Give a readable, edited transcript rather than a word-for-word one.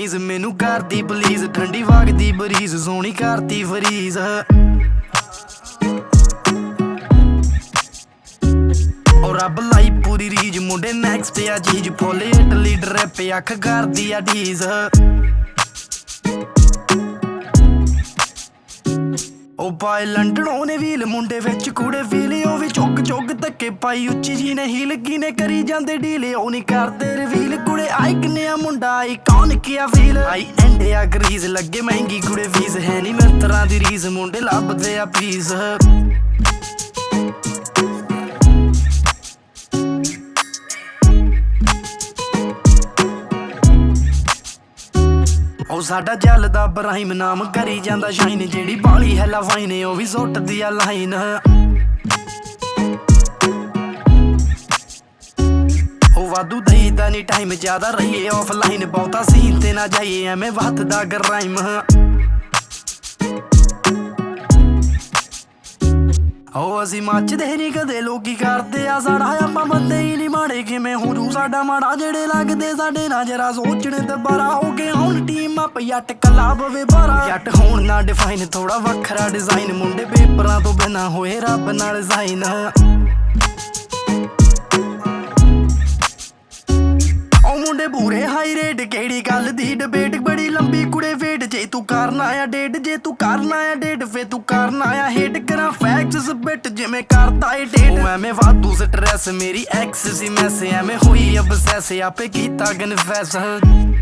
ਤਮੀਜ਼ ਮੈਨੂੰ ਕਰਦੀ ਪਲੀਜ਼ ਠੰਡੀ ਵਗਦੀ ਬਰੀਜ਼ ਸੋਹਣੀ ਕਰਦੀ ਫਰੀਜ਼ ਰੱਬ ਲਾਈ ਪੂਰੀ ਰੀਜ ਮੁੰਡੇ ਨੈਕਸਟ ਆ ਚੀਜ਼ ਫੁੱਲ ਇਟਲੀ ਡਰੈਪ ਅੱਖ ਕਰਦੀ ਆ ਢੀਜ਼ ਉਹ ਪਾਏ ਲੰਡਨ ਉਹਨੇ ਵੀਲ ਮੁੰਡੇ ਵਿੱਚ ਕੂੜੇ ਫੀਲ ਉਹ ਵੀ ਚੁੱਕ ਚੁੱਕ ਧੱਕੇ ਪਾਈ ਉੱਚੀ ਜੀ ਨੇ ਹੀਲ ਕੀ ਨੇ ਕਰੀ ਜਾਂਦੇ ਡੀਲੇ ਉਹ ਨਹੀਂ ਕਰਦੇ ਰਿਵੀਲ ਕੁੜੇ ਆਈ ਕਿੰਨਿਆ ਮੁੰਡਾ ਆਈ ਕੌਣ ਕੀਆ ਫੀਲ ਆਈ ਐਂਡਿਆ ਗਰੀਜ਼ ਲੱਗੇ ਮਹਿੰਗੀ ਕੁੜੇ ਫੀਸ ਹੈ ਨਹੀਂ ਮਿੱਤਰਾਂ ਦੀ ਰੀਸ ਮੁੰਡੇ ਲੱਭਦੇ ਆ ਪੀਸ ਉਹ ਸਾਡਾ ਜਲਦਾ ਬਰਾਹਿਮ ਨਾਮ ਕਰੀ ਜਾਂਦਾ ਸ਼ਾਈਨ ਜਿਹੜੀ ਬਾਲੀ ਹੈ ਲਵਾਈਨ ਉਹ ਵੀ ਸੁੱਟਦੀ ਆ ਲਾਈਨ ਉਹ ਵਾਧੂ ਦਈਦਾ ਨੀ ਟਾਈਮ ਜ਼ਿਆਦਾ ਰਹੀਏ ਆਫਲਾਈਨ ਬਹੁਤਾ ਸੀਨ ਤੇ ਨਾ ਜਾਈਏ ਐਵੇਂ ਵੱਧਦਾ ਗਰਾਈਮ ਉਹ ਅਸੀਂ ਮੱਚਦੇ ਨੀ ਕਦੇ ਲੋਕੀ ਕਰਦੇ ਆ ਸਾਡਾ ਆਪਾਂ ਬੰਦੇ ਹੀ ਨੀ ਮਾੜੇ ਕਿਵੇਂ ਹੋ ਜੂ ਸਾਡਾ ਮਾੜਾ ਜਿਹੜੇ ਲੱਗਦੇ ਸਾਡੇ ਨਾਲ ਜਰਾ ਸੋਚਣ ਤੇ ਬਾਰਾ ਹੋ ਗਏ ਹੁਣ ਟੀਮ ਅਪ ਜੱਟ ਕਲਾ ਪਵੇ ਬਾਰਾ ਜੱਟ ਹੋਣ ਨਾ ਡਿਫਾਈਨ ਥੋੜਾ ਵੱਖਰਾ ਡਿਜ਼ਾਈਨ ਮੁੰਡੇ ਪੇਪਰਾਂ ਤੋਂ ਬਿਨਾਂ ਹੋਏ ਰੱਬ ਨਾਲ ਸਾਈਨ ਉਹ ਮੁੰਡੇ ਪੂਰੇ ਹਾਈ ਰੇਟ ਕਿਹੜੀ ਗੱਲ ਦੀ ਡਿਬੇਟ ਬੜੀ ਲੰਬੀ ਕੁੜੇ ਵੇਟ ਜੇ ਤੂੰ ਕਰਨਾ ਆ ਡੇਟ ਜੇ ਤੂੰ ਕਰਨਾ ਆ ਡੇਟ ਫੇ ਤੂੰ ਕਰਨਾ ਆ ਹਿੱਟ ਕਰਾਂ ਫੈਕਟਸ ਬਿਟ ਜਿਵੇਂ ਕਰਦਾ ਏ ਡੇਟ ਉਹ ਐਵੇਂ ਵਾਧੂ ਸਟ੍ਰੈਸ ਮੇਰੀ ਐਕਸ ਸੀ ਮੈਸ ਐਵੇਂ ਹੋਈ ਅਬਸੈਸ ਆਪੇ ਕੀਤਾ ਕਨਫੈਸ